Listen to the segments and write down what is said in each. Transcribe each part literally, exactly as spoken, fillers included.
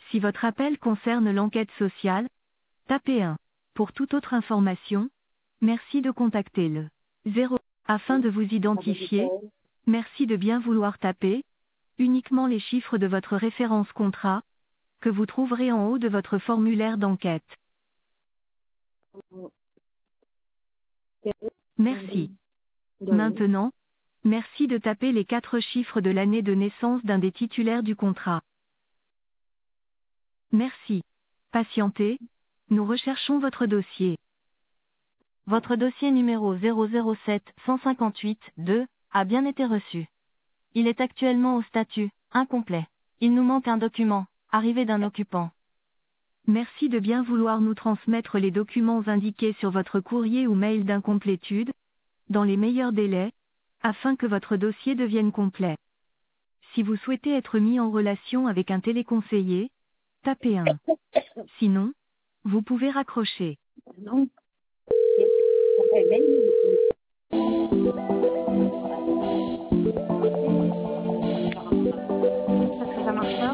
Si votre appel concerne l'enquête sociale, tapez un. Pour toute autre information, merci de contacter le zéro. Afin de vous identifier, merci de bien vouloir taper uniquement les chiffres de votre référence contrat, que vous trouverez en haut de votre formulaire d'enquête. Merci. Maintenant, merci de taper les quatre chiffres de l'année de naissance d'un des titulaires du contrat. Merci. Patientez, nous recherchons votre dossier. Votre dossier numéro zéro zéro sept un cinq huit deux a bien été reçu. Il est actuellement au statut incomplet. Il nous manque un document, arrivé d'un occupant. Merci de bien vouloir nous transmettre les documents indiqués sur votre courrier ou mail d'incomplétude, dans les meilleurs délais, afin que votre dossier devienne complet. Si vous souhaitez être mis en relation avec un téléconseiller, tapez un. Sinon, vous pouvez raccrocher. Non. Parce que ça marche pas.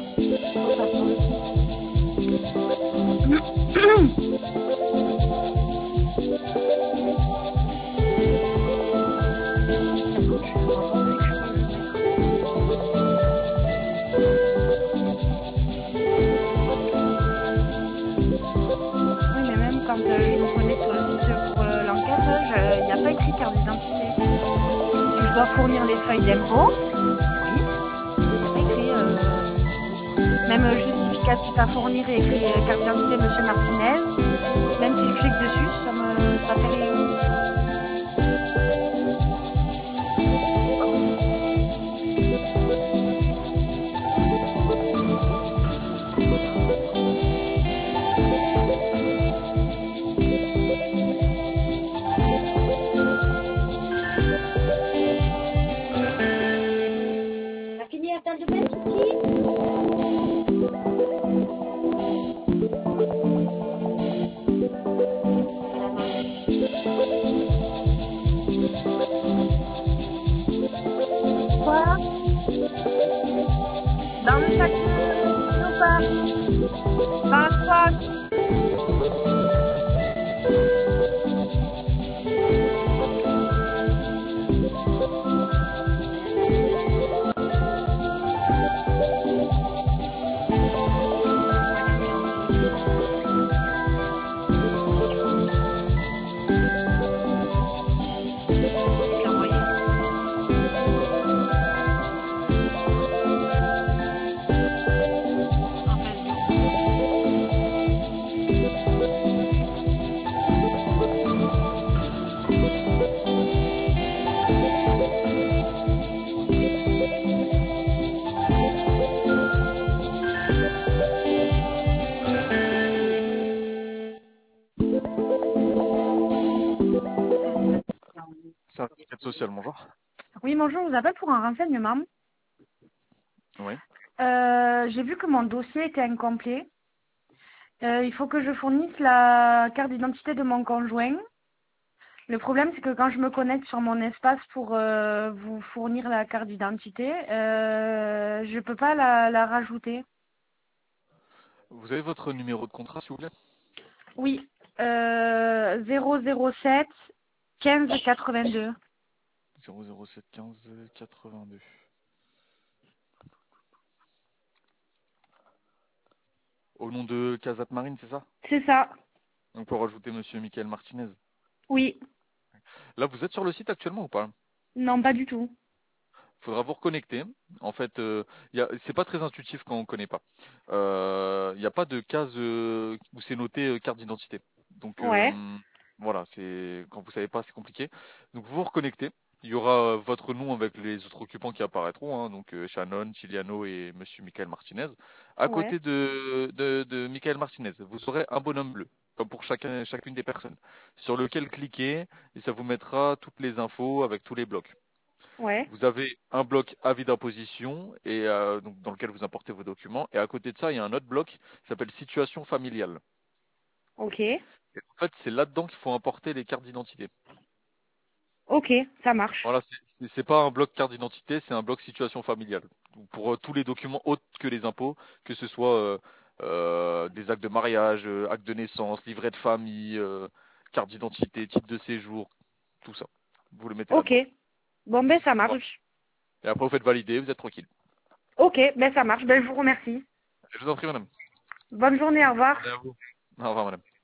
Oui, mais même quand euh, je me connecte sur le site pour euh, l'enquête, il n'y a pas écrit carte d'identité. Si je dois fournir les feuilles d'impôt, oui, il n'y a pas écrit. Euh, même euh, justificatif à fournir et écrit euh, carte d'identité Monsieur Martinez. Même si je clique dessus, ça me ça fait rien. T'as fini la salle de bain, Sophie? Quoi? Dans le sac de ou pas? Dans le sac. Service d'aide sociale, bonjour. Oui, bonjour, je vous appelle pour un renseignement. Oui. Euh, j'ai vu que mon dossier était incomplet. Euh, il faut que je fournisse la carte d'identité de mon conjoint. Le problème, c'est que quand je me connecte sur mon espace pour euh, vous fournir la carte d'identité, euh, je peux pas la, la rajouter. Vous avez votre numéro de contrat, s'il vous plaît? Oui, euh, zéro zéro sept quinze quatre-vingt-deux. zéro zéro sept quinze quatre-vingt-deux. Au nom de Casat Marine, c'est ça? C'est ça. Donc pour rajouter Monsieur Michael Martinez. Oui. Là, vous êtes sur le site actuellement ou pas? Non, pas du tout. Faudra vous reconnecter. En fait, euh, y a- c'est pas très intuitif quand on connaît pas. Euh, Il n'y a pas de case euh, où c'est noté euh, carte d'identité. Donc Ouais. euh, voilà, c'est quand vous savez pas, c'est compliqué. Donc vous vous reconnectez. Il y aura euh, votre nom avec les autres occupants qui apparaîtront, hein, donc euh, Shannon, Chiliano et Monsieur Michael Martinez. À Ouais. côté de, de, de Michael Martinez, vous aurez un bonhomme bleu, comme pour chacun, chacune des personnes, sur lequel cliquer et ça vous mettra toutes les infos avec tous les blocs. Ouais. Vous avez un bloc avis d'imposition et euh, donc dans lequel vous importez vos documents. Et à côté de ça, il y a un autre bloc qui s'appelle situation familiale. Ok. Et en fait, c'est là-dedans qu'il faut importer les cartes d'identité. Ok, ça marche. Voilà, c'est c'est- c'est pas un bloc carte d'identité, c'est un bloc situation familiale. Donc, pour euh, tous les documents autres que les impôts, que ce soit euh, euh, des actes de mariage, euh, actes de naissance, livret de famille, euh, carte d'identité, titre de séjour, tout ça. Vous le mettez Ok. là-dedans. Bon, ben ça Voilà. marche. Et après, vous faites valider, vous êtes tranquille. Ok, ben ça marche. Ben je vous remercie. Je vous en prie, madame. Bonne journée, au revoir. Bonne journée à vous. Au revoir, madame.